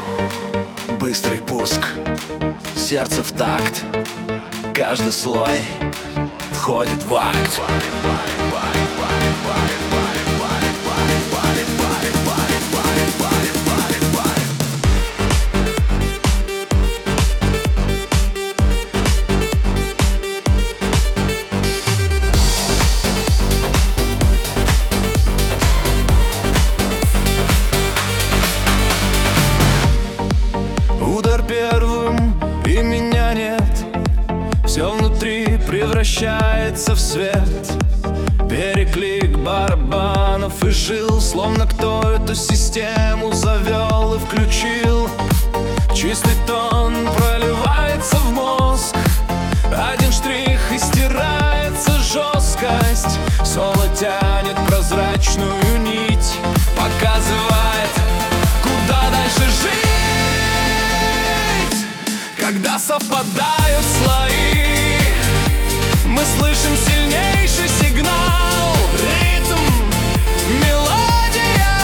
Быстрый пуск, сердце в такт, каждый слой входит в акт. Удар первым, и меня нет. Все внутри превращается в свет. Переклик барабанов и жил, словно кто эту систему завел и включил. Чистый тон проливается в мозг, один штрих и стирается жесткость. Соло тянет прозрачную нить, показывает, куда дальше жить. Когда совпадают слои, мы слышим сильнейший сигнал. Ритм, мелодия,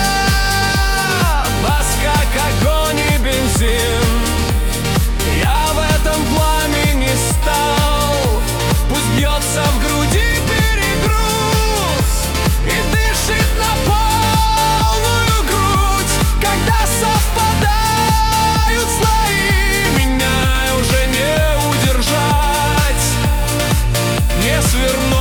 бас как огонь и бензин. Я в этом пламени стал, пусть бьется в груди перегруз и дышит на полную грудь. Когда совпадают слои, меня уже не удержать, не свернуть.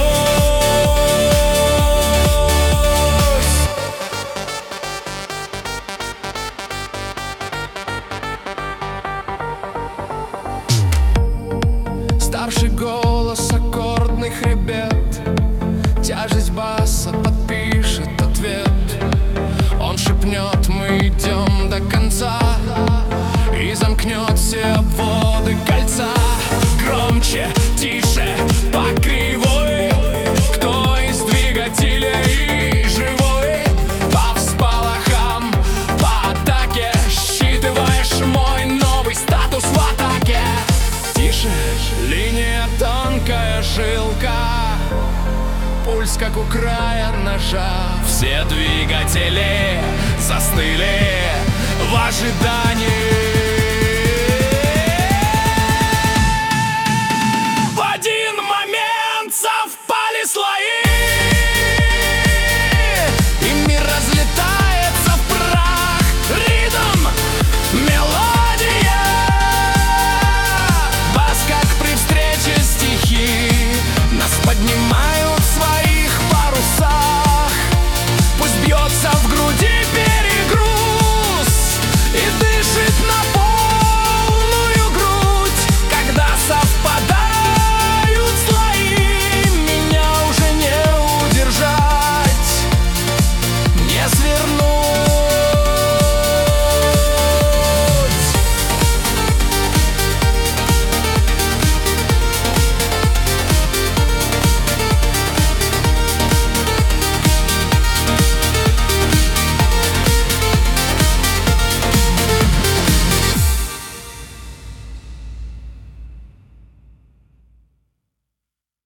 Старший голос, аккордный хребет, тяжесть баса подпишет ответ. Он шепнет, мы идем до конца, и замкнет все обводы кольца. Громче, тише, по кривой, кто из двигателей живой? По всполохам, по атаке, считываешь мой новый статус в атаке. Тише, линия тонкая жилка, пульс как у края ножа. Все двигатели застыли в ожидании